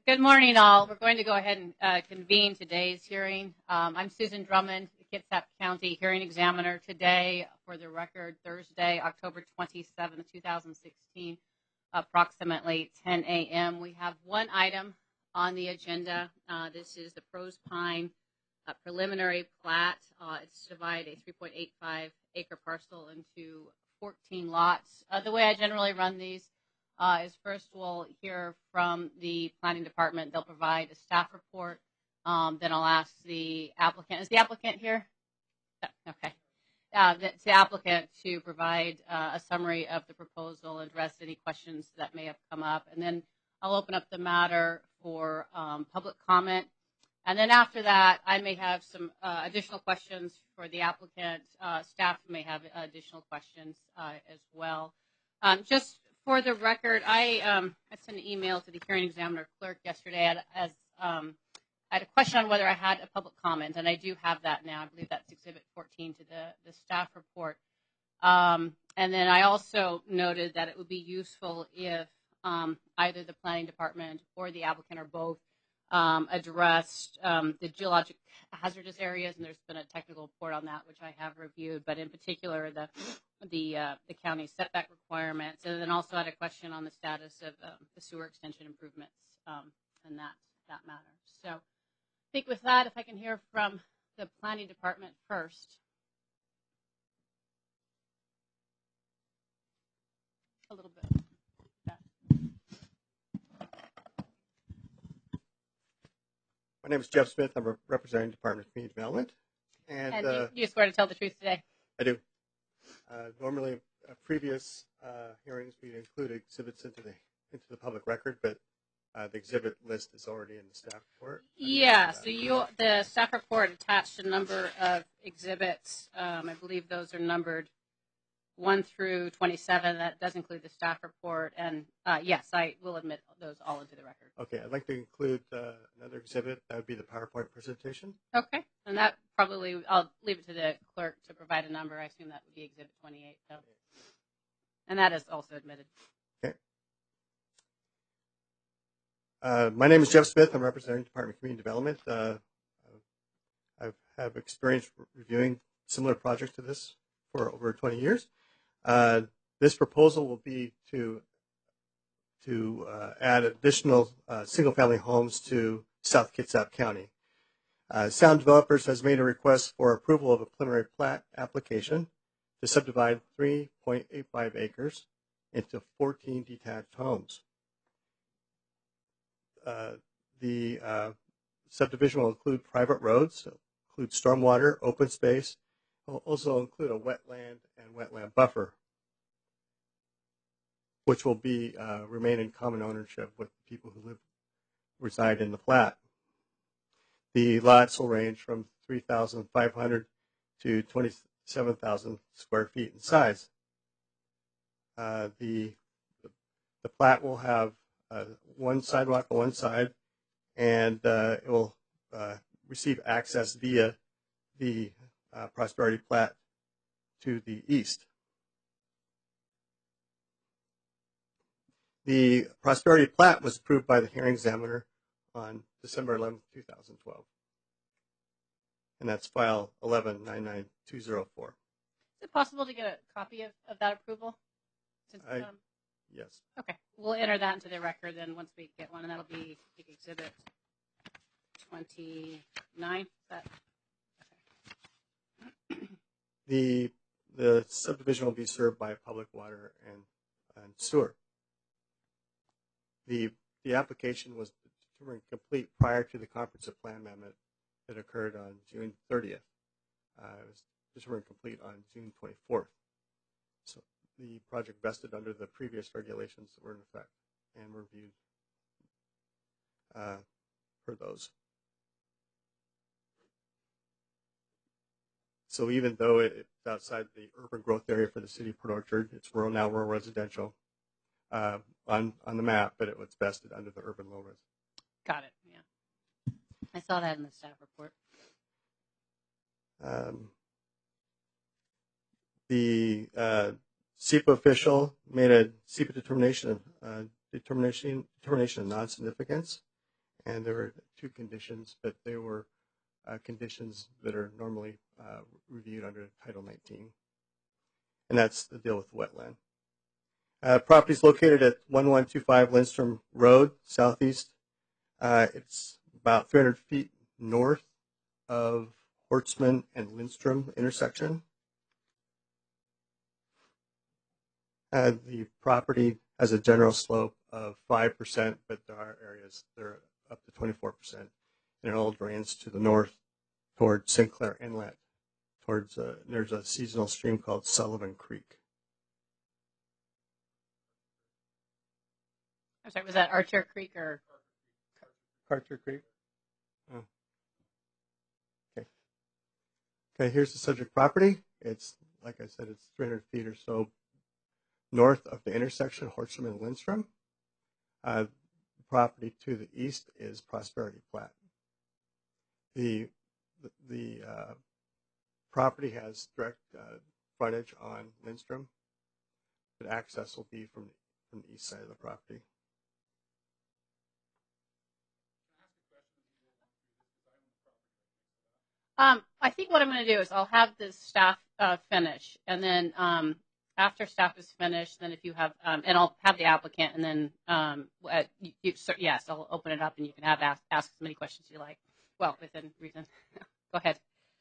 Good morning, all. We're going to go ahead and convene today's hearing. I'm Susan Drummond, the Kitsap County Hearing Examiner. Today, for the record, Thursday, October 27, 2016, approximately 10 a.m. We have one item on the agenda. This is the Pros Pine preliminary plat. It's to divide a 3.85 acre parcel into 14 lots. The way I generally run these is first we'll hear from the planning department. They'll provide a staff report. Then I'll ask the applicant. Is the applicant here? Okay. The applicant to provide a summary of the proposal and address any questions that may have come up. And then I'll open up the matter for public comment. And then after that, I may have some additional questions for the applicant. Staff may have additional questions as well. Just for the record, I sent an email to the hearing examiner clerk yesterday as I had a question on whether I had a public comment, and I do have that now. I believe that's Exhibit 14 to the staff report. And then I also noted that it would be useful if either the planning department or the applicant or both addressed the geologic hazardous areas, and there's been a technical report on that, which I have reviewed, but in particular the county setback requirements, and then also had a question on the status of the sewer extension improvements and that matter. So I think with that, if I can hear from the planning department first. A little bit. My name is Jeff Smith. I'm representing the Department of Community Development. And you swear to tell the truth today? I do. Normally, previous hearings, we include exhibits into the public record, but the exhibit list is already in the staff report. Yeah, so the staff report attached a number of exhibits. I believe those are numbered 1 through 27. That does include the staff report, and yes, I will admit those all into the record. Okay, I'd like to include another exhibit. That would be the PowerPoint presentation. Okay, and that probably, I'll leave it to the clerk to provide a number. I assume that would be Exhibit 28. So. And that is also admitted. Okay. My name is Jeff Smith. I'm representing the Department of Community Development. I have experience reviewing similar projects to this for over 20 years. This proposal will be to add additional single-family homes to South Kitsap County. Sound Developers has made a request for approval of a preliminary plat application to subdivide 3.85 acres into 14 detached homes. The subdivision will include private roads, include stormwater, open space. It will also include a wetland and wetland buffer, which will be remain in common ownership with the people who reside in the plat. The lots will range from 3,500 to 27,000 square feet in size. The plat will have one sidewalk on one side, and it will receive access via the Prosperity Plat to the east. The Prosperity Plat was approved by the hearing examiner on December 11, 2012. And that's file 1199204. Is it possible to get a copy of that approval? Yes. Okay. We'll enter that into the record then once we get one, and that'll be Exhibit 29. The subdivision will be served by public water and sewer. The application was determined complete prior to the comprehensive plan amendment that occurred on June 30th. It was determined complete on June 24th. So the project vested under the previous regulations that were in effect and were reviewed for those. So even though it's outside the urban growth area for the city of Port Orchard, it's now rural residential on the map, but it was vested under the urban low res. Got it. Yeah, I saw that in the staff report. The SEPA official made a SEPA determination of non-significance, and there were 2 conditions, but they were conditions that are normally reviewed under Title 19, and that's the deal with the wetland. Property is located at 1125 Lindstrom Road, southeast. It's about 300 feet north of Hortsman and Lindstrom intersection. The property has a general slope of 5%, but there are areas that are up to 24%, and it all drains to the north towards Sinclair Inlet. There's a seasonal stream called Sullivan Creek. I'm sorry, was that Archer Creek or Archer Creek? Oh. Okay, here's the subject property. It's, like I said, it's 300 feet or so north of the intersection, Hortsman and Lindstrom. The property to the east is Prosperity Plat. The property has direct frontage on Lindstrom, but access will be from the east side of the property. I think what I'm going to do is I'll have the staff finish, and then after staff is finished, then if you have, and I'll have the applicant, and then yes, I'll open it up, and you can ask as many questions you like. Well, within reason. Go ahead.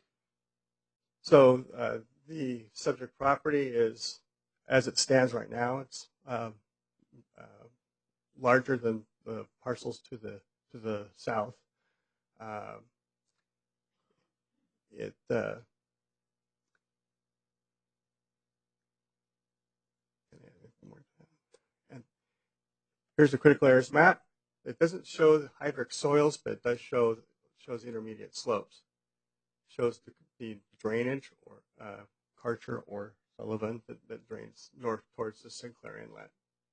So the subject property is, as it stands right now, it's larger than the parcels to the south. And here's the critical areas map. It doesn't show the hydric soils, but it does shows intermediate slopes. It shows the drainage or Karcher or Sullivan that drains north towards the Sinclair Inlet.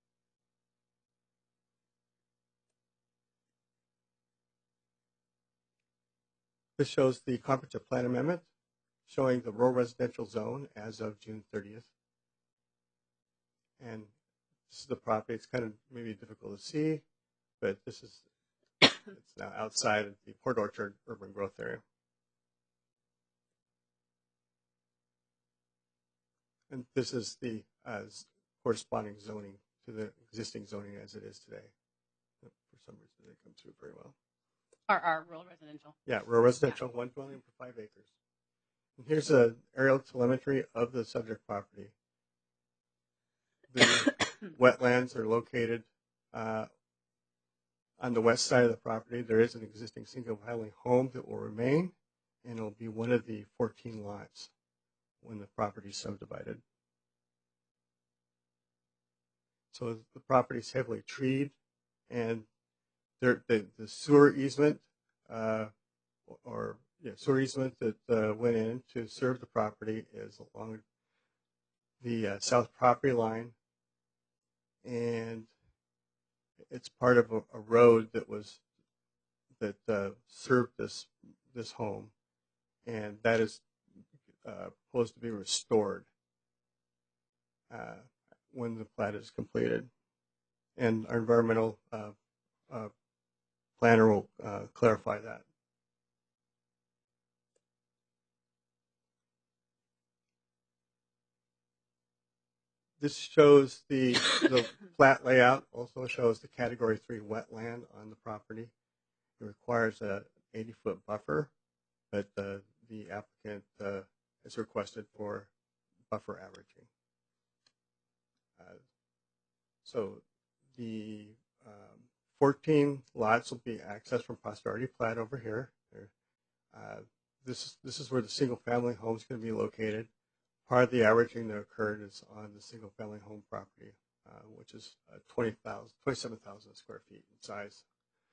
This shows the comprehensive plan amendment showing the rural residential zone as of June 30th. And this is the property. It's kind of maybe difficult to see, but this is it's now outside of the Port Orchard urban growth area. And this is the corresponding zoning to the existing zoning as it is today. For some reason, they come through very well. Our rural residential. Yeah, rural residential, yeah. 1 dwelling per 5 acres. And here's an aerial telemetry of the subject property. The wetlands are located on the west side of the property. There is an existing single-family home that will remain, and it will be one of the 14 lots when the property is subdivided. So the property is heavily treed, and the sewer easement sewer easement that went in to serve the property is along the south property line, and it's part of a road that served this home, and that is supposed to be restored when the plat is completed, and our environmental planner will clarify that. This shows the plat layout, also shows the Category 3 wetland on the property. It requires an 80-foot buffer, but the applicant has requested for buffer averaging. So the 14 lots will be accessed from Prosperity Plat over here. This is where the single-family home is going to be located. Part of the averaging that occurred is on the single-family home property, which is 27,000 square feet in size.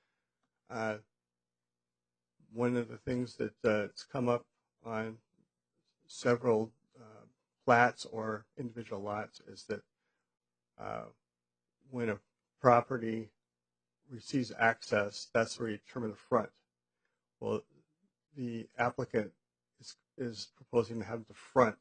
One of the things that's come up on several plats or individual lots is that when a property receives access, that's where you determine the front. Well, the applicant is proposing to have the front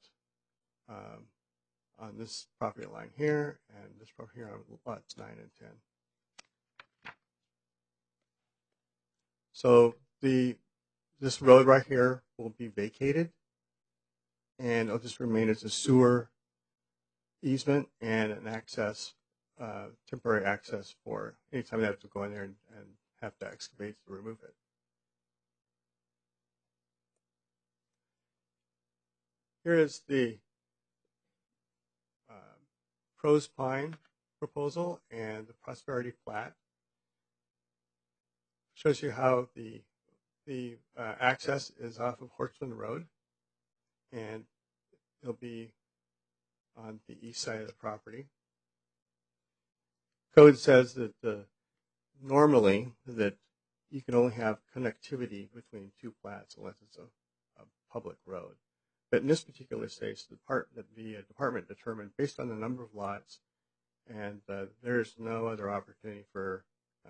on this property line here, and this property here on lots 9 and 10. So this road right here will be vacated, and it'll just remain as a sewer easement and an access, temporary access for anytime they have to go in there and have to excavate to remove it. Here is the Pros Pine proposal and the Prosperity Plat. Shows you how the access is off of Horchland Road, and it'll be on the east side of the property. Code says that normally that you can only have connectivity between two plats unless it's a public road. But in this particular case, the department determined based on the number of lots, and there's no other opportunity for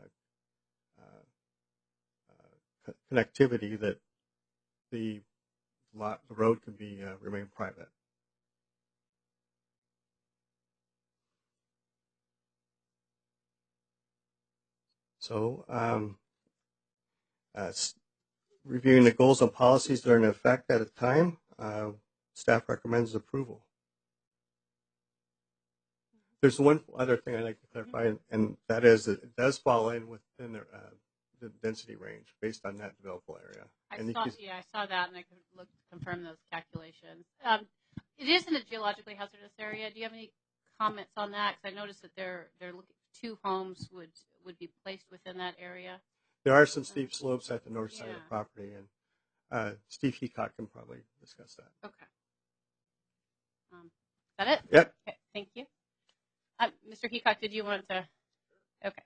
connectivity, that the road could be remain private. So, reviewing the goals and policies that are in effect at a time, staff recommends approval. There's one other thing I'd like to clarify, and that is that it does fall in within the density range based on that developable area. I saw that, and I could confirm those calculations. It is in a geologically hazardous area. Do you have any comments on that? Because I noticed that they're looking, 2 homes would be placed within that area. There are some steep slopes at the north side of the property, and Steve Heacock can probably discuss that. Okay. Is that it? Yep. Okay, thank you. Mr. Heacock, did you want to? Okay.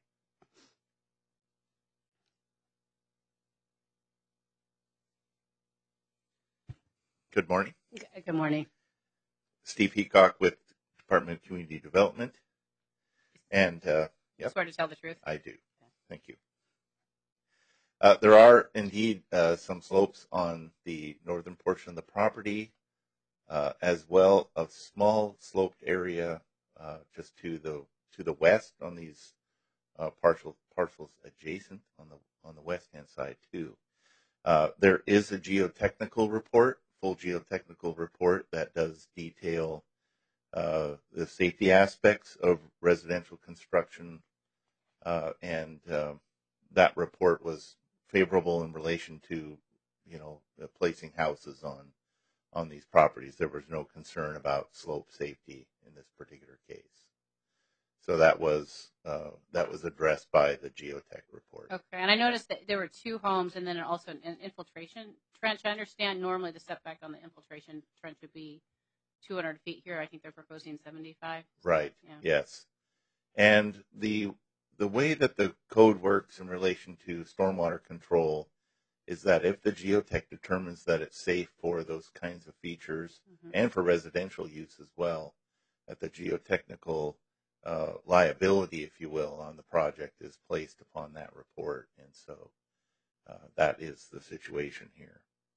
Good morning. Good morning. Steve Heacock with Department of Community Development. And, You swear to tell the truth? I do. Thank you. There are indeed some slopes on the northern portion of the property, as well a small sloped area just to the west on these parcels adjacent on the west hand side too. There is a geotechnical report, full geotechnical report that does detail the safety aspects of residential construction, and that report was favorable in relation to, placing houses on these properties. There was no concern about slope safety in this particular case. So that was addressed by the geotech report. Okay, and I noticed that there were 2 homes and then also an infiltration trench. I understand normally the setback on the infiltration trench would be 200 feet. Here, I think they're proposing 75. Right. Yeah. Yes. And the way that the code works in relation to stormwater control is that if the geotech determines that it's safe for those kinds of features and for residential use as well, that the geotechnical liability, if you will, on the project is placed upon that report. And so that is the situation here.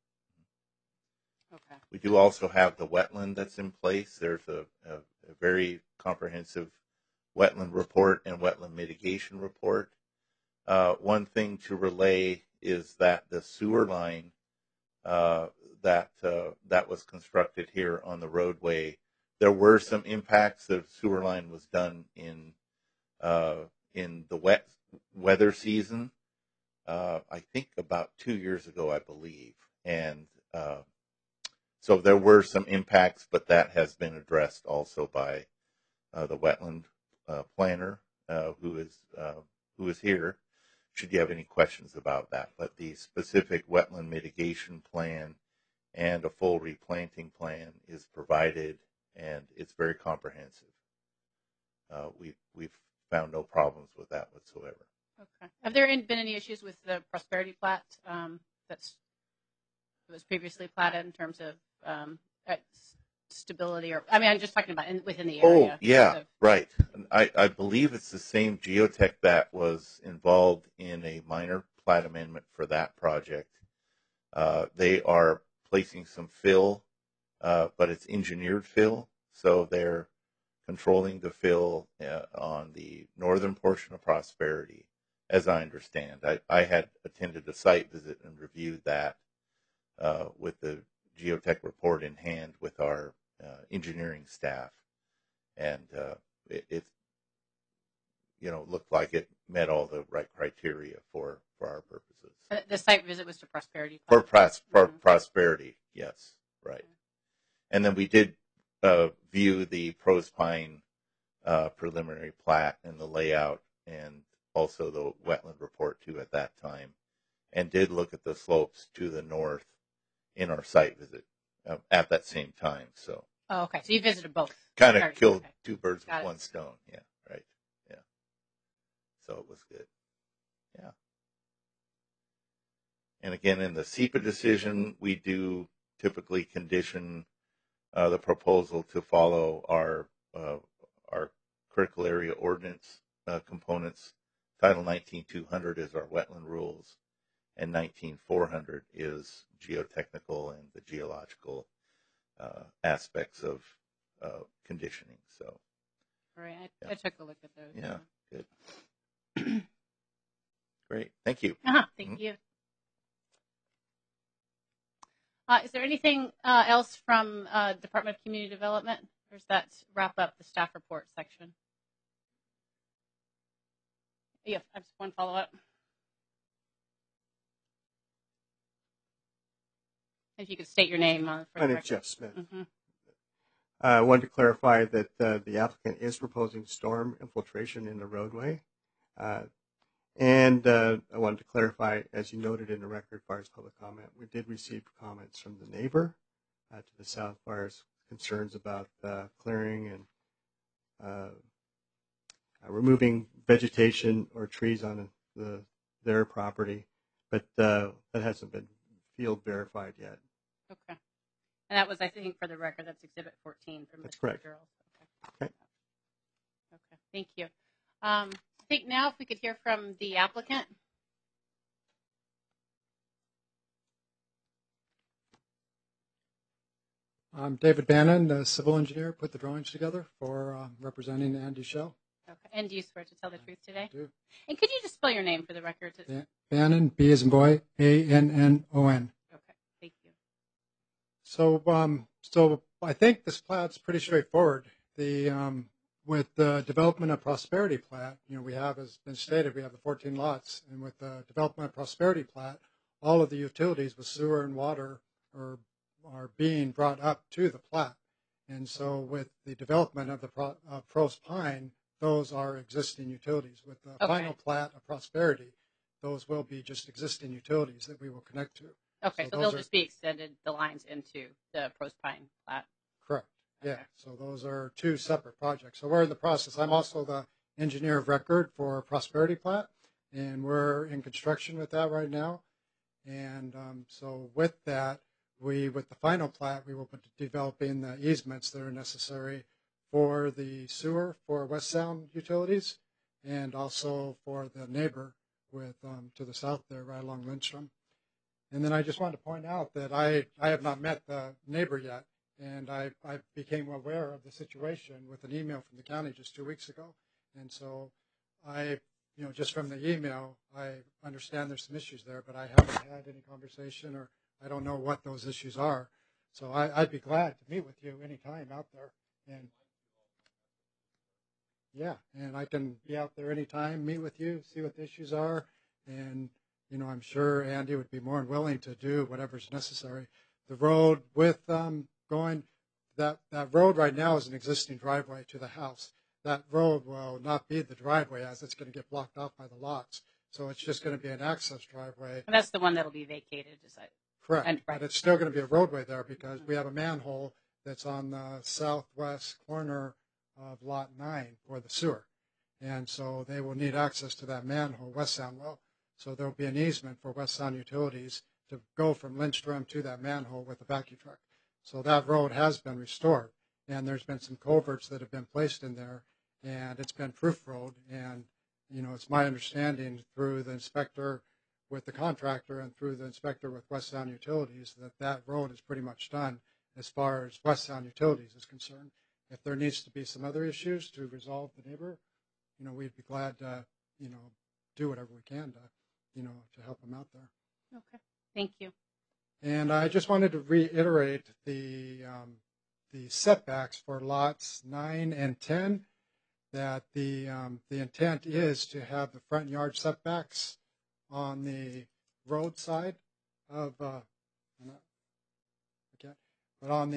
Okay. We do also have the wetland that's in place. There's a very comprehensive wetland report and wetland mitigation report. One thing to relay is that the sewer line that was constructed here on the roadway, there were some impacts. The sewer line was done in the wet weather season, I think about 2 years ago, I believe. And so there were some impacts, but that has been addressed also by the wetland planner who is here, should you have any questions about that. But the specific wetland mitigation plan and a full replanting plan is provided, and it's very comprehensive. We've found no problems with that whatsoever. Okay. Have there been any issues with the prosperity plat that was previously platted in terms of stability, or I'm just talking about within the area? Oh, yeah, right. I believe it's the same geotech that was involved in a minor plat amendment for that project. They are placing some fill, but it's engineered fill, so they're controlling the fill on the northern portion of Prosperity as I understand. I had attended a site visit and reviewed that with the geotech report in hand with our engineering staff, and it looked like it met all the right criteria for our purposes. The site visit was to Prosperity For Plan. prosperity, yes, right. And then we did view the Pros Pine preliminary plat and the layout, and also the wetland report too at that time, and did look at the slopes to the north in our site visit at that same time. So Oh, okay. So you visited both. kind Or- of killed okay. two birds Got with it. one stone. Yeah, right. Yeah. So it was good. Yeah. And again, in the SEPA decision, we do typically condition the proposal to follow our critical area ordinance components. Title 19-200 is our wetland rules, and 19-400 is geotechnical and the geological aspects of conditioning. So, Right. Yeah. I took a look at those. yeah, good. Great. Thank you. Thank Mhm. you. Is there anything else from Department of Community Development, or does that wrap up the staff report section? Yeah, I just one follow-up. If you could state your name for My the name's record. Jeff Smith. Mm-hmm. I wanted to clarify that the applicant is proposing storm infiltration in the roadway. And I wanted to clarify, as you noted in the record, as far as public comment, we did receive comments from the neighbor to the south, as far as concerns about clearing and removing vegetation or trees on their property, but that hasn't been field verified yet. Okay. And that was, I think, for the record, that's Exhibit 14 from That's Mr. correct. Girls. Okay. Okay. Thank you. I think now if we could hear from the applicant. I'm David Bannon, the civil engineer, put the drawings together for representing Andy Shell. Okay. And do you swear to tell the truth today? I do. And could you just spell your name for the record? Bannon, B as in boy, A-N-N-O-N. Okay. Thank you. So I think this plat's pretty straightforward. With the development of Prosperity Plat, we have, as been stated, we have the 14 lots, and with the development of Prosperity Plat, all of the utilities with sewer and water are being brought up to the plat. And so with the development of the Pros Pine, those are existing utilities. With the final plat of Prosperity, those will be just existing utilities that we will connect to. Okay, So so they'll just be extended, the lines into the Pros Pine plat. Correct. Yeah. Okay. So those are two separate projects. So we're in the process. I'm also the engineer of record for Prosperity Plat, and we're in construction with that right now. And so with that, with the final plat, we will be developing the easements that are necessary for the sewer for West Sound Utilities, and also for the neighbor to the south there, right along Lindstrom. And then I just wanted to point out that I have not met the neighbor yet, and I became aware of the situation with an email from the county just 2 weeks ago. And so just from the email, I understand there's some issues there, but I haven't had any conversation, or I don't know what those issues are. So I'd be glad to meet with you anytime out there. And yeah, and I can be out there anytime, meet with you, see what the issues are. And, I'm sure Andy would be more than willing to do whatever's necessary. The road with going, that road right now is an existing driveway to the house. That road will not be the driveway, as it's going to get blocked off by the lots. So it's just going to be an access driveway. And that's the one that'll be vacated. Correct. Right. But it's still going to be a roadway there, because we have a manhole that's on the southwest corner of Lot 9 for the sewer. And so they will need access to that manhole, West Sound well. So there will be an easement for West Sound Utilities to go from Lindstrom to that manhole with a vacuum truck. So that road has been restored, and there's been some culverts that have been placed in there, and it's been proof road. And, it's my understanding through the inspector with the contractor and through the inspector with West Sound Utilities that road is pretty much done as far as West Sound Utilities is concerned. If there needs to be some other issues to resolve the neighbor, we'd be glad to, do whatever we can to help them out there. Okay. Thank you. And I just wanted to reiterate the setbacks for lots 9 and 10, that the intent is to have the front yard setbacks on the road side of but on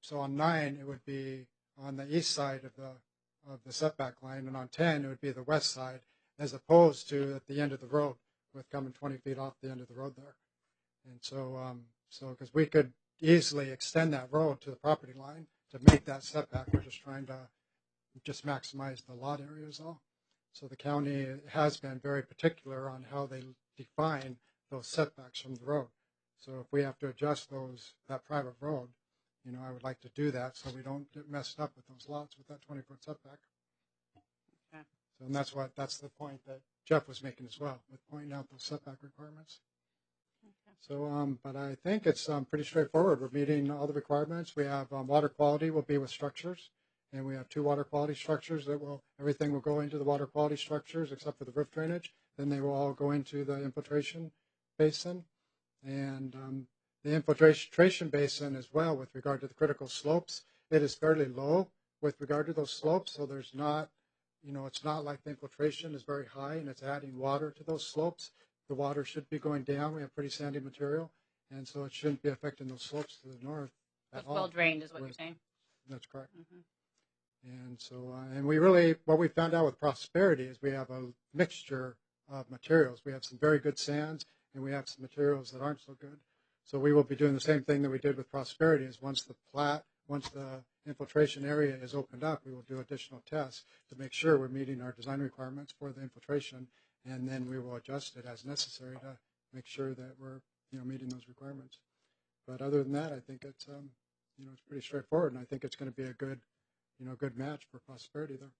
9 it would be on the east side of the setback line, and on 10 it would be the west side, as opposed to at the end of the road, with coming 20 feet off the end of the road there. And so because we could easily extend that road to the property line to make that setback, we're just trying to just maximize the lot area is all. So the county has been very particular on how they define those setbacks from the road. So if we have to adjust that private road, I would like to do that so we don't get messed up with those lots with that 20-foot setback. Okay. So, and that's the point that Jeff was making as well, with pointing out those setback requirements. Okay. So, but I think it's pretty straightforward. We're meeting all the requirements. We have water quality will be with structures, and we have 2 water quality structures everything will go into the water quality structures except for the roof drainage. Then they will all go into the infiltration basin, and the infiltration basin as well, with regard to the critical slopes, it is fairly low with regard to those slopes. So there's not, it's not like the infiltration is very high and it's adding water to those slopes. The water should be going down. We have pretty sandy material, and so it shouldn't be affecting those slopes to the north at all. Well drained is what you're saying? That's correct. Mm-hmm. And so, and what we found out with Prosperity is we have a mixture of materials. We have some very good sands, and we have some materials that aren't so good. So we will be doing the same thing that we did with Prosperity, is once the infiltration area is opened up, we will do additional tests to make sure we're meeting our design requirements for the infiltration, and then we will adjust it as necessary to make sure that we're meeting those requirements. But other than that, I think it's it's pretty straightforward, and I think it's going to be a good match for Prosperity there.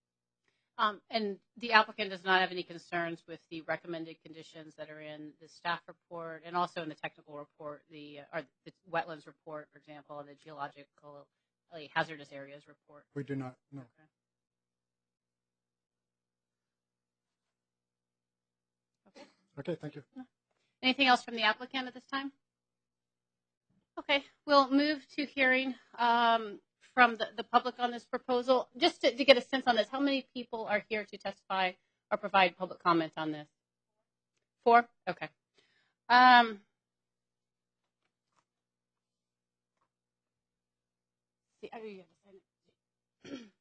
And the applicant does not have any concerns with the recommended conditions that are in the staff report and also in the technical report, the wetlands report, for example, and the geological hazardous areas report. We do not, no. Okay. Okay, thank you. Anything else from the applicant at this time? Okay, we'll move to hearing from the public on this proposal. Just to get a sense on this, how many people are here to testify or provide public comment on this? 4? Okay. See, oh, you have to sign it.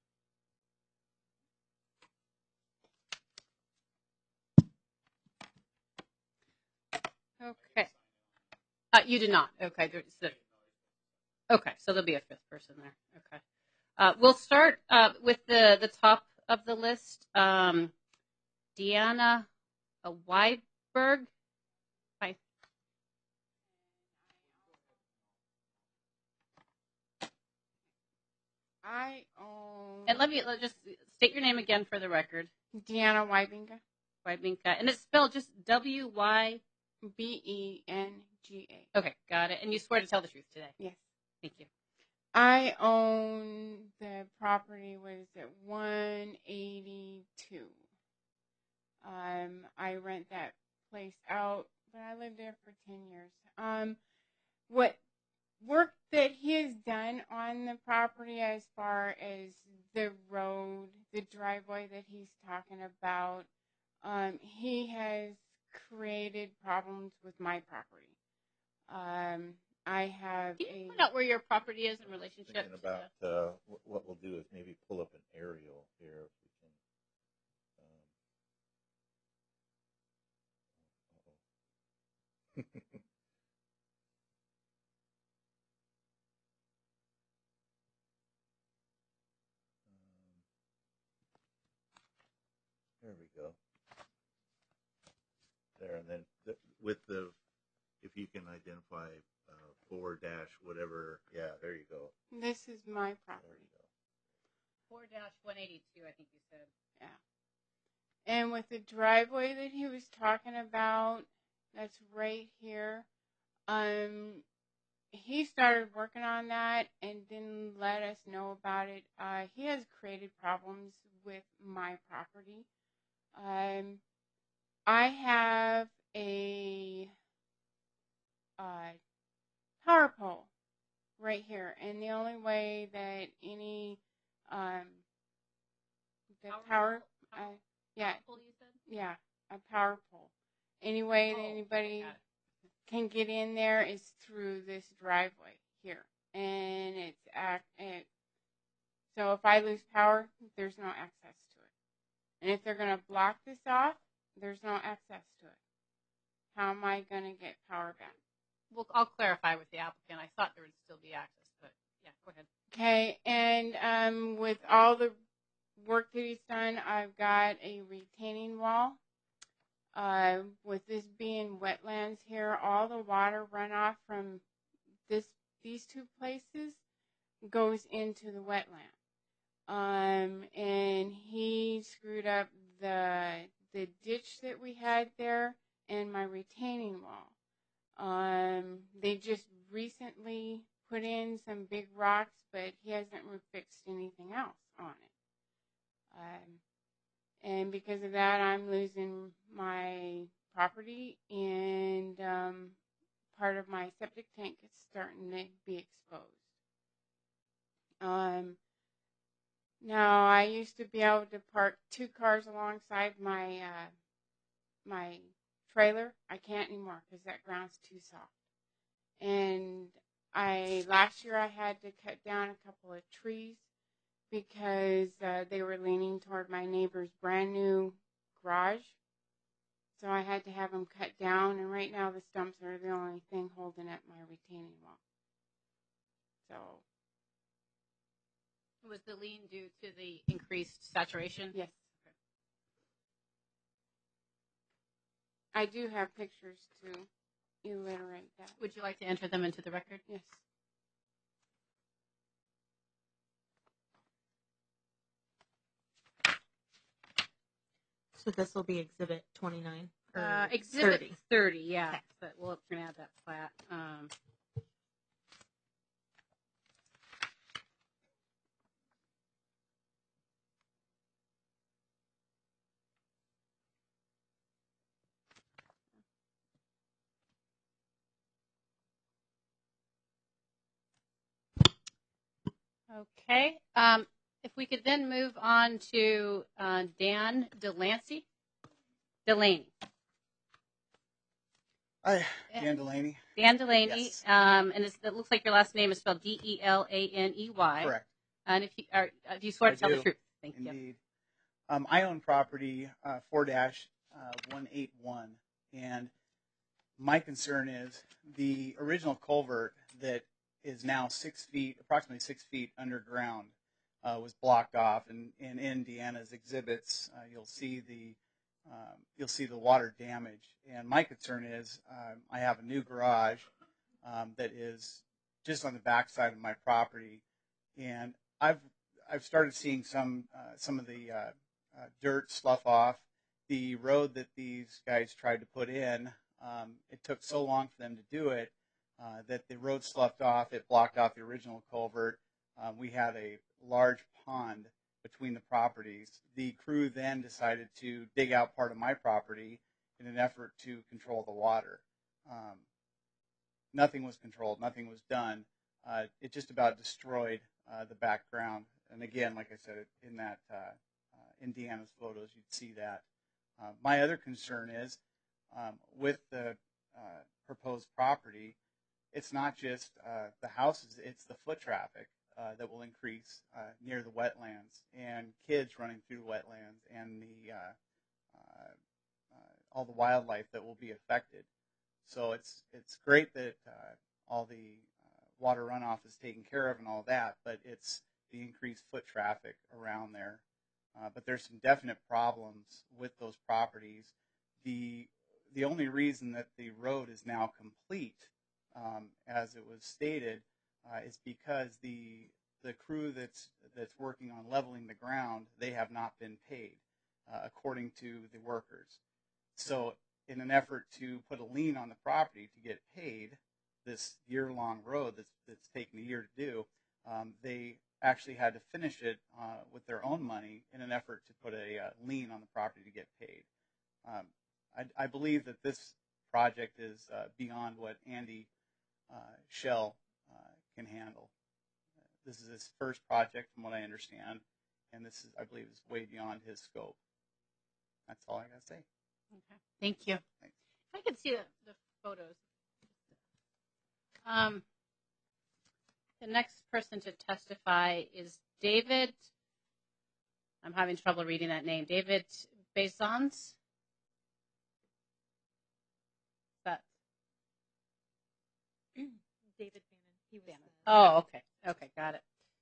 Okay. You did not. Okay. Okay, so there'll be a 5th person there. Okay. We'll start with the top of the list. Deanna Weiberg. Hi. I own. And let just state your name again for the record. Deanna Wybinga. Wybinga. And it's spelled just WYBENGA. Okay, got it. And you swear to tell the truth today? Yes. Thank you. I own the property, was at 182. I rent that place out, but I lived there for 10 years. What work that he has done on the property as far as the road, the driveway that he's talking about, he has created problems with my property. I have Can you point out where your property is in relationship Thinking to about what we'll do is maybe pull up an aerial here if we can. There we go. There, and then if you can identify 4- whatever, yeah, there you go. This is my There property. you go. 4-182, I think you said. Yeah. And with the driveway that he was talking about, that's right here. He started working on that and didn't let us know about it. He has created problems with my property. I have a power pole right here, and the only way that any the power, yeah, Pole, you said? yeah, a power pole. Any way that anybody got it. can get in there is through this driveway here, and so if I lose power, there's no access to it. And if they're going to block this off, there's no access to it. How am I going to get power back? Well, I'll clarify with the applicant. I thought there would still be access, but yeah, go ahead. Okay, and with all the work that he's done, I've got a retaining wall. With this being wetlands here, all the water runoff from these two places goes into the wetland. And he screwed up the ditch that we had there and my retaining wall. They just recently put in some big rocks, but he hasn't fixed anything else on it. And because of that, I'm losing my property, and part of my septic tank is starting to be exposed. Now, I used to be able to park 2 cars alongside my my trailer. I can't anymore because that ground's too soft. And last year I had to cut down a couple of trees because they were leaning toward my neighbor's brand new garage. So I had to have them cut down, and right now the stumps are the only thing holding up my retaining wall. So. Was the lean due to the increased saturation? Yes. I do have pictures to illustrate that. Would you like to enter them into the record? Yes. So this will be Exhibit 29? Exhibit 30, yeah. Okay. But we're going to add that plat. Okay. If we could then move on to Dan Delaney. Hi, Dan Delaney. Dan Delaney. Yes. And it looks like your last name is spelled Delaney. Correct. And if you swear to tell the truth. Thank you. Indeed. I own property 4-181, and my concern is the original culvert that is now approximately 6 feet underground, was blocked off. And in Deanna's exhibits, you'll see the water damage. And my concern is I have a new garage that is just on the backside of my property, and I've started seeing some of the dirt slough off. The road that these guys tried to put in, it took so long for them to do it that the road sloughed off. It blocked off the original culvert. We had a large pond between the properties. The crew then decided to dig out part of my property in an effort to control the water. Nothing was controlled. Nothing was done. It just about destroyed the background. And again, like I said, in that in Deanna's photos, you'd see that. My other concern is with the proposed property, it's not just the houses, it's the foot traffic that will increase near the wetlands, and kids running through the wetlands, and all the wildlife that will be affected. So it's great that all the water runoff is taken care of and all that, but it's the increased foot traffic around there. But there's some definite problems with those properties. The only reason that the road is now complete, as it was stated, is because the crew that's working on leveling the ground, they have not been paid according to the workers. So in an effort to put a lien on the property to get paid, this year-long road that's taken a year to do, they actually had to finish it with their own money in an effort to put a lien on the property to get paid. I believe that this project is beyond what Andy Shell can handle. This is his first project, from what I understand, and this is, I believe, is way beyond his scope. That's all I gotta say. Okay. Thank you. Thanks. If I could see the photos. The next person to testify is David. I'm having trouble reading that name. David Bezons. That. David Bannon. He was Oh, okay. Okay, got it.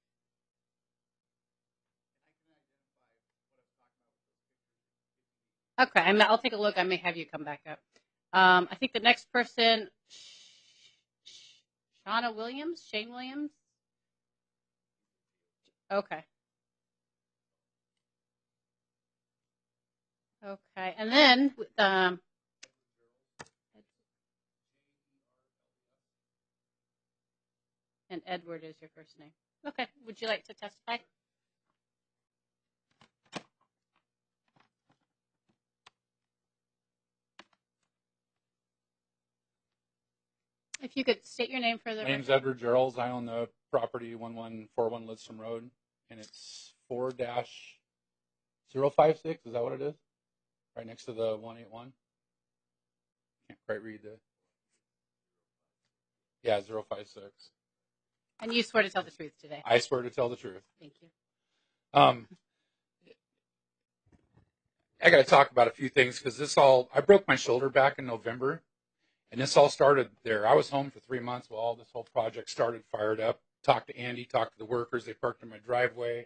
Okay, I'll take a look. I may have you come back up. I think the next person, Shane Williams. Okay. Okay, and then and Edward is your first name. Okay, would you like to testify? If you could state your name for the My name's Edward Gerald. I own the property 1141 Lidstrom Road, and it's 4-056. Is that what it is? Right next to the 181. Can't quite read the. Yeah, 056. And you swear to tell the truth today. I swear to tell the truth. Thank you. I got to talk about a few things because I broke my shoulder back in November, and this all started there. I was home for 3 months while all this whole project started, fired up. Talked to Andy, talked to the workers. They parked in my driveway.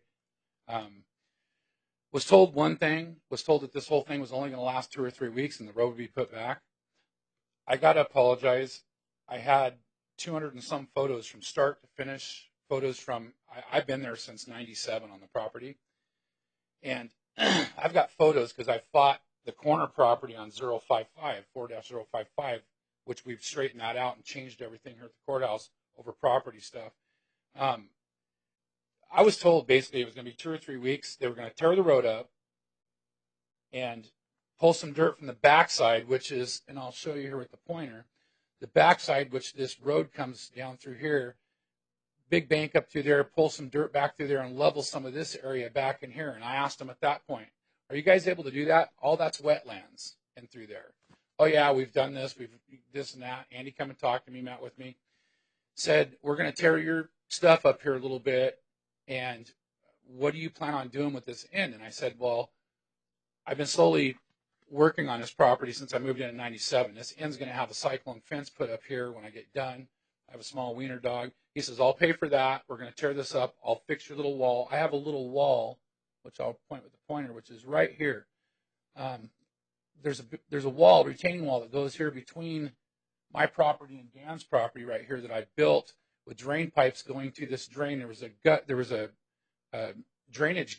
Was told one thing, was told that this whole thing was only going to last 2 or 3 weeks and the road would be put back. I got to apologize. I had 200 and some photos from start to finish, photos from, I've been there since 97 on the property. And I've got photos because I fought the corner property on 055, 4-055, which we've straightened that out and changed everything here at the courthouse over property stuff. I was told basically it was going to be 2 or 3 weeks. They were going to tear the road up and pull some dirt from the backside, which is, and I'll show you here with the pointer, the backside, which this road comes down through here, big bank up through there, pull some dirt back through there and level some of this area back in here. And I asked them at that point, are you guys able to do that? All that's wetlands and through there. Oh yeah, we've done this, we've this and that. Andy come and talked to me, met with me, said, we're going to tear your stuff up here a little bit. And what do you plan on doing with this end? And I said, well, I've been slowly working on this property since I moved in in 97. This end's going to have a cyclone fence put up here when I get done. I have a small wiener dog. He says, I'll pay for that. We're going to tear this up. I'll fix your little wall. I have a little wall, which I'll point with the pointer, which is right here. There's a wall, retaining wall that goes here between my property and Dan's property right here that I built with drain pipes going to this drain. There was a drainage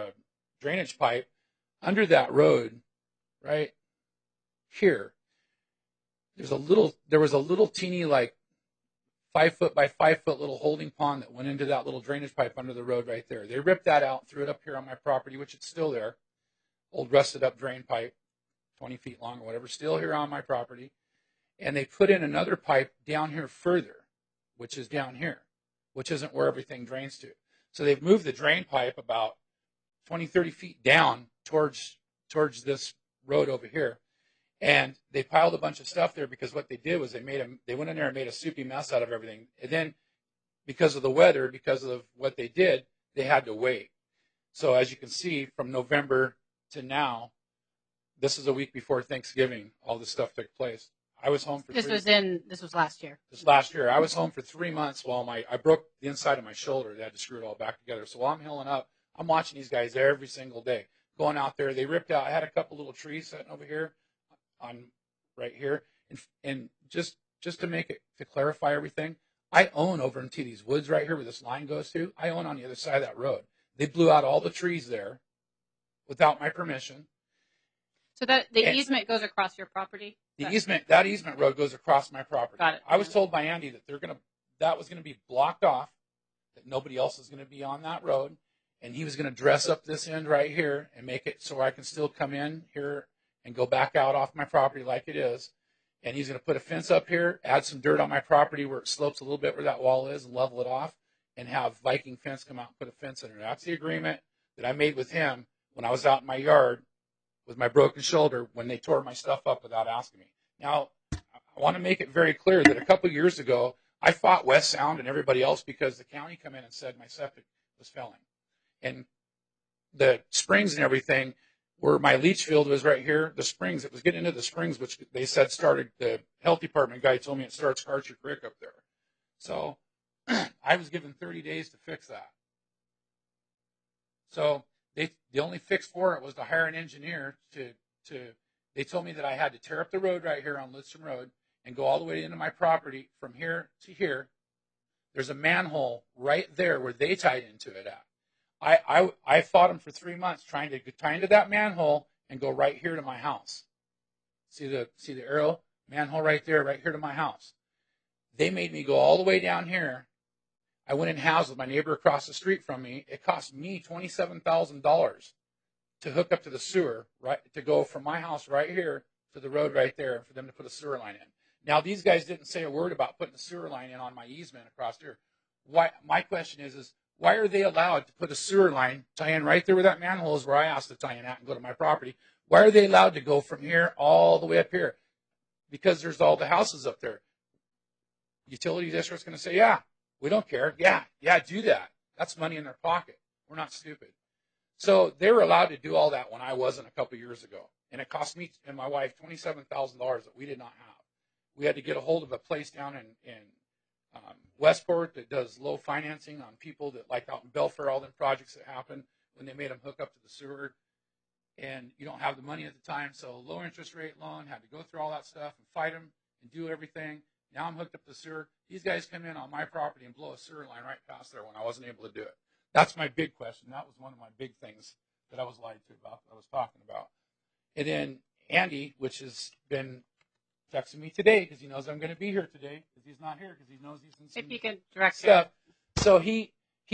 pipe under that road right here. There was a little teeny, like 5 foot by 5 foot little holding pond that went into that little drainage pipe under the road right there. They ripped that out, threw it up here on my property, which it's still there. Old rusted up drain pipe, 20 feet long or whatever, still here on my property. And they put in another pipe down here further, which is down here, which isn't where everything drains to. So they've moved the drain pipe about 20, 30 feet down towards this road over here. And they piled a bunch of stuff there because what they did was they went in there and made a soupy mess out of everything. And then because of the weather, because of what they did, they had to wait. So as you can see, from November to now, this is a week before Thanksgiving, all this stuff took place. I was home for This was last year. This last year. I was home for 3 months while I broke the inside of my shoulder. They had to screw it all back together. So while I'm healing up, I'm watching these guys every single day. Going out there, they ripped out, I had a couple little trees sitting over here on right here. And just to clarify everything, I own over into these woods right here where this line goes to. I own on the other side of that road. They blew out all the trees there without my permission. So that the easement goes across your property? That easement road goes across my property. Got it. I was told by Andy that that was going to be blocked off, that nobody else is going to be on that road, and he was going to dress up this end right here and make it so I can still come in here and go back out off my property like it is. And he's going to put a fence up here, add some dirt on my property where it slopes a little bit where that wall is, and level it off, and have Viking Fence come out and put a fence in there. That's the agreement that I made with him when I was out in my yard with my broken shoulder when they tore my stuff up without asking me. Now, I want to make it very clear that a couple years ago, I fought West Sound and everybody else because the county come in and said my septic was failing. And the springs and everything, where my leach field was right here, the springs, it was getting into the springs, which they said started, the health department guy told me it starts Archer Creek up there. So I was given 30 days to fix that. So the only fix for it was to hire an engineer they told me that I had to tear up the road right here on Lithstrom Road and go all the way into my property from here to here. There's a manhole right there where they tied into it at. I fought them for 3 months trying to tie into that manhole and go right here to my house. See the arrow? Manhole right there, right here to my house. They made me go all the way down here. I went in house with my neighbor across the street from me. It cost me $27,000 to hook up to the sewer, right, to go from my house right here to the road right there for them to put a sewer line in. Now, these guys didn't say a word about putting a sewer line in on my easement across here. Why? My question is why are they allowed to put a sewer line, tie in right there where that manhole is where I asked to tie in at and go to my property? Why are they allowed to go from here all the way up here? Because there's all the houses up there. Utility district's going to say, yeah, we don't care. Yeah, do that. That's money in their pocket. We're not stupid. So they were allowed to do all that when I wasn't a couple years ago. And it cost me and my wife $27,000 that we did not have. We had to get a hold of a place down in Westport that does low financing on people that, like out in Belfair, all them projects that happened when they made them hook up to the sewer. And you don't have the money at the time, so low interest rate loan, had to go through all that stuff and fight them and do everything. Now I'm hooked up to the sewer. These guys come in on my property and blow a sewer line right past there when I wasn't able to do it. That's my big question. That was one of my big things that I was lied to about, that I was talking about. And then Andy, which has been texting me today because he knows I'm going to be here today because he's not here because he knows he's in some If you can direct stuff. So he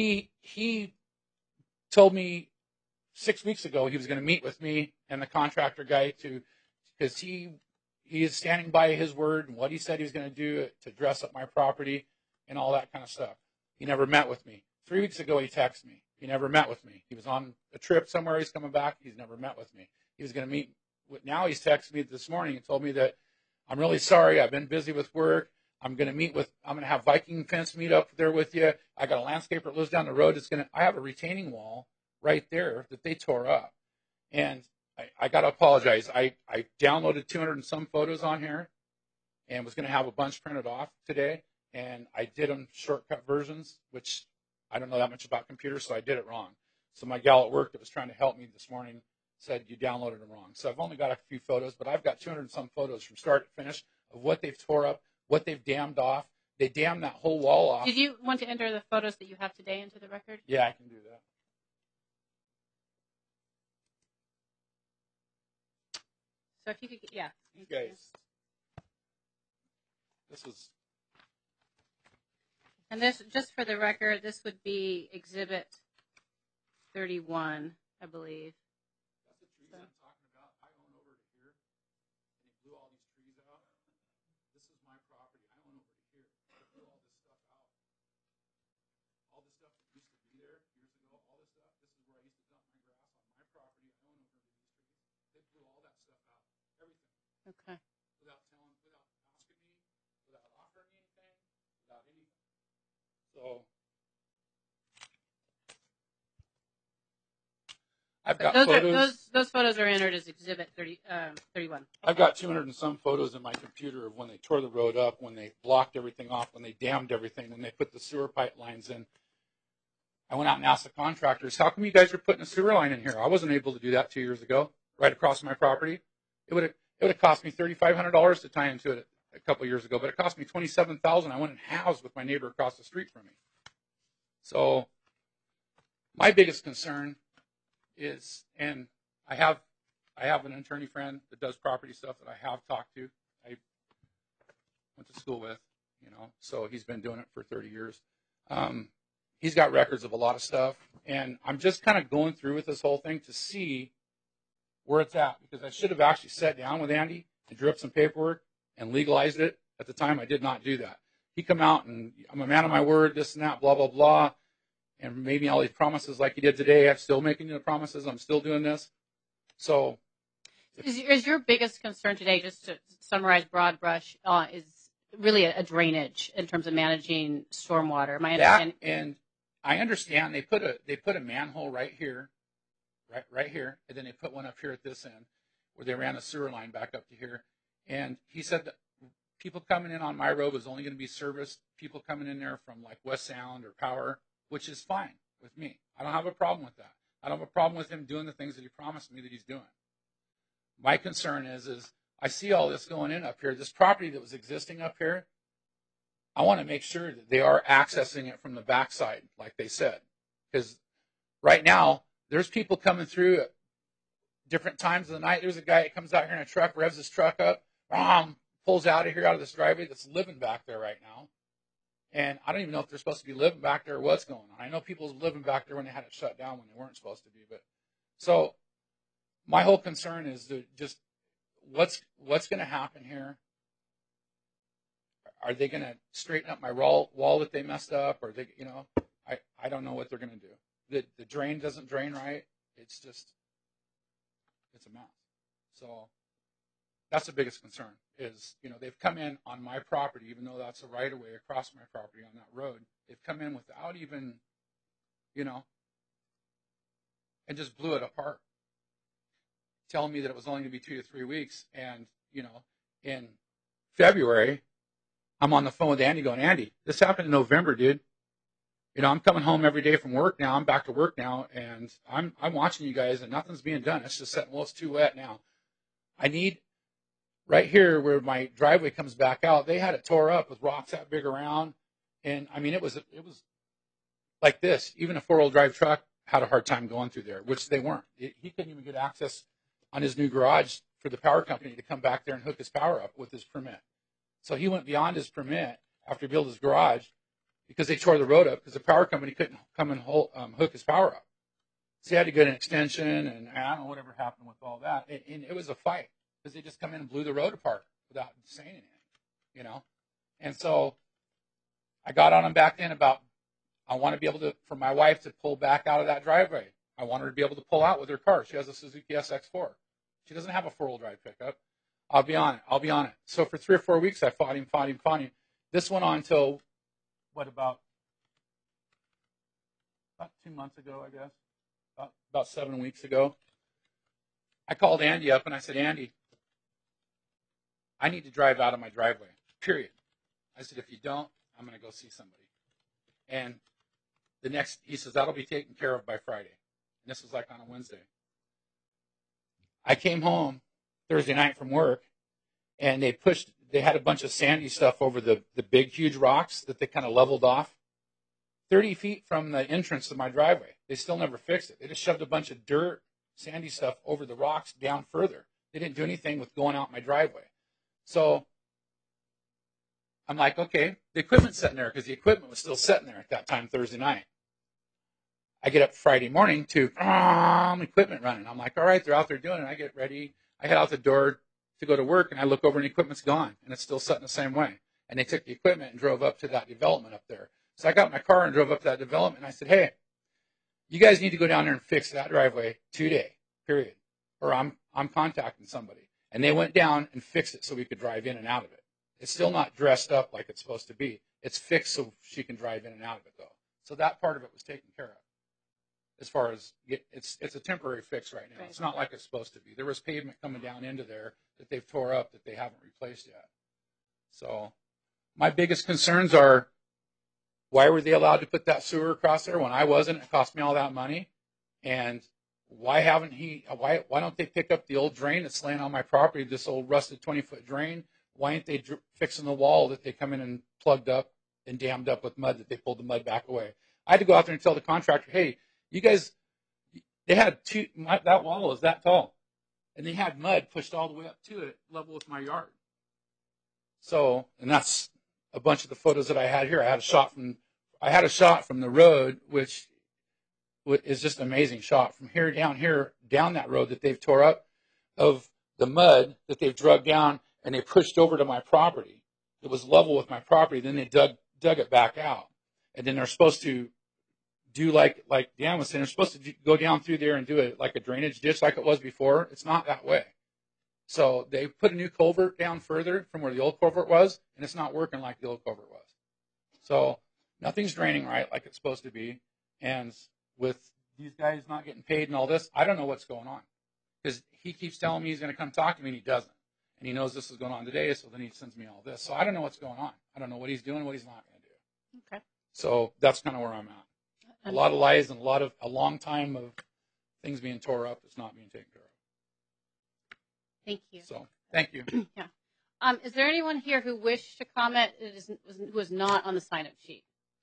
told me 6 weeks ago he was going to meet with me and the contractor guy because he is standing by his word and what he said he was going to do to dress up my property and all that kind of stuff. He never met with me. 3 weeks ago he texted me. He never met with me. He was on a trip somewhere. He's coming back. He's never met with me. He was going to meet. Now he's texted me this morning and told me that I'm really sorry. I've been busy with work. I'm going to have Viking Fence meet up there with you. I got a landscaper that lives down the road. I have a retaining wall right there that they tore up. And I got to apologize. I downloaded 200 and some photos on here and was going to have a bunch printed off today. And I did them shortcut versions, which I don't know that much about computers, so I did it wrong. So my gal at work that was trying to help me this morning said you downloaded them wrong. So I've only got a few photos, but I've got 200 and some photos from start to finish of what they've tore up, what they've dammed off. They dammed that whole wall off. Did you want to enter the photos that you have today into the record? Yeah, I can do that. So if you could, yeah. You guys, this was. And this, just for the record, this would be Exhibit 31, I believe. That's the trees I'm talking about. I own over to here, and it blew all these trees out. This is my property. I own over to here. It blew all this stuff out. All this stuff that used to be there years ago, all this stuff, this is where I used to dump my grass on my property. I own over to these trees. They blew all that stuff out. Everything. Okay. Without asking me, without offering me anything, without anything. So I've got photos. Those photos are entered as Exhibit 31. I've got 200 and some photos in my computer of when they tore the road up, when they blocked everything off, when they dammed everything, when they put the sewer pipelines in. I went out and asked the contractors, how come you guys are putting a sewer line in here? I wasn't able to do that 2 years ago, right across my property. It would have cost me $3,500 to tie into it a couple years ago, but it cost me $27,000. I went in housed with my neighbor across the street from me. So my biggest concern is, and I have an attorney friend that does property stuff that I have talked to. I went to school with, so he's been doing it for 30 years. He's got records of a lot of stuff, and I'm just kind of going through with this whole thing to see where it's at, because I should have actually sat down with Andy and drew up some paperwork and legalized it. At the time, I did not do that. He come out and I'm a man of my word, this and that, blah, blah, blah, and made me all these promises like he did today. I'm still making the promises. I'm still doing this. So is your biggest concern today, just to summarize broad brush, is really a drainage in terms of managing stormwater? My understanding. And I understand they put a manhole right here, right here, and then they put one up here at this end where they ran a sewer line back up to here. And he said that people coming in on my road was only going to be serviced people coming in there from like West Sound or Power, which is fine with me. I don't have a problem with that. I don't have a problem with him doing the things that he promised me that he's doing. My concern is I see all this going in up here. This property that was existing up here, I want to make sure that they are accessing it from the backside, like they said. Because right now, there's people coming through at different times of the night. There's a guy that comes out here in a truck, revs his truck up, pulls out of here, out of this driveway that's living back there right now. And I don't even know if they're supposed to be living back there or what's going on. I know people was living back there when they had it shut down when they weren't supposed to be. But so my whole concern is to just what's going to happen here. Are they going to straighten up my wall that they messed up? Or they, I don't know what they're going to do. The drain doesn't drain right. It's a mess. So that's the biggest concern is, they've come in on my property, even though that's a right of way across my property on that road. They've come in without even, and just blew it apart, telling me that it was only going to be 2 to 3 weeks. And, in February, I'm on the phone with Andy going, Andy, this happened in November, dude. I'm coming home every day from work now. I'm back to work now, and I'm watching you guys, and nothing's being done. It's just sitting, well, it's too wet now. I need, right here where my driveway comes back out, they had it tore up with rocks that big around. And, I mean, it was like this. Even a four-wheel drive truck had a hard time going through there, which they weren't. He couldn't even get access on his new garage for the power company to come back there and hook his power up with his permit. So he went beyond his permit after he built his garage because they tore the road up because the power company couldn't come and hook his power up. So he had to get an extension, and I don't know whatever happened with all that. And it was a fight because they just come in and blew the road apart without saying anything, And so I got on him back then about I want to be able for my wife to pull back out of that driveway. I want her to be able to pull out with her car. She has a Suzuki SX4. She doesn't have a four-whole drive pickup. I'll be on it. So for 3 or 4 weeks, I fought him. This went on until, about 2 months ago, I guess. About 7 weeks ago. I called Andy up and I said, Andy, I need to drive out of my driveway, period. I said, if you don't, I'm going to go see somebody. And he says, that'll be taken care of by Friday. And this was like on a Wednesday. I came home Thursday night from work, and they had a bunch of sandy stuff over the big, huge rocks that they kind of leveled off 30 feet from the entrance to my driveway. They still never fixed it. They just shoved a bunch of dirt, sandy stuff over the rocks down further. They didn't do anything with going out my driveway. So I'm like, okay, the equipment's sitting there because the equipment was still sitting there at that time Thursday night. I get up Friday morning to equipment running. I'm like, all right, they're out there doing it. I get ready. I head out the door to go to work, and I look over, and the equipment's gone, and it's still sitting the same way. And they took the equipment and drove up to that development up there. So I got in my car and drove up to that development, and I said, hey, you guys need to go down there and fix that driveway today, period, or I'm contacting somebody. And they went down and fixed it so we could drive in and out of it. It's still not dressed up like it's supposed to be. It's fixed so she can drive in and out of it, though. So that part of it was taken care of. As far as it's a temporary fix right now. Right. It's not like it's supposed to be. There was pavement coming down into there that they've tore up that they haven't replaced yet. So my biggest concerns are, why were they allowed to put that sewer across there when I wasn't? It cost me all that money. And why don't they pick up the old drain that's laying on my property, this old rusted 20-foot drain? Why aren't they fixing the wall that they come in and plugged up and dammed up with mud that they pulled the mud back away? I had to go out there and tell the contractor, hey, you guys, they had that wall is that tall. And they had mud pushed all the way up to it, level with my yard. So, and that's a bunch of the photos that I had here. I had a shot from the road, which is just an amazing shot from here, down that road that they've tore up. of the mud that they've drug down and they pushed over to my property. It was level with my property. Then they dug it back out. And then they're supposed to do like Dan was saying, they're supposed to go down through there and do it like a drainage ditch like it was before. It's not that way. So they put a new culvert down further from where the old culvert was, and it's not working like the old culvert was. So nothing's draining right like it's supposed to be. And with these guys not getting paid and all this, I don't know what's going on. Because he keeps telling me he's going to come talk to me, and he doesn't. And he knows this is going on today, so then he sends me all this. So I don't know what's going on. I don't know what he's doing, what he's not going to do. Okay. So that's kind of where I'm at. A lot of lies and a long time of things being tore up that's not being taken care of. Thank you. So thank you. Yeah. Is there anyone here who wished to comment who was not on the sign-up sheet?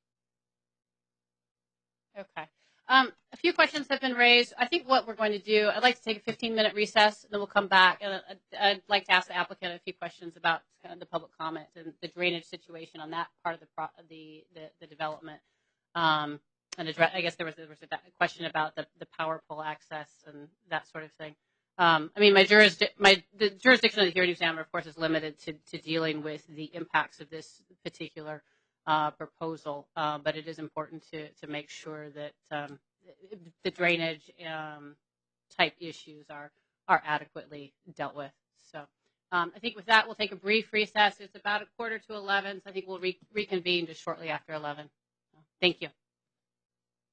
Okay. A few questions have been raised. I think what we're going to do, I'd like to take a 15-minute recess, and then we'll come back. And I'd like to ask the applicant a few questions about kind of the public comment and the drainage situation on that part of the development. And I guess there was a question about the power pole access and that sort of thing. I mean, the jurisdiction of the hearing examiner, of course, is limited to dealing with the impacts of this particular proposal, but it is important to make sure that the drainage type issues are adequately dealt with. So I think with that, we'll take a brief recess. It's about 11:15, so I think we'll reconvene just shortly after 11. Thank you.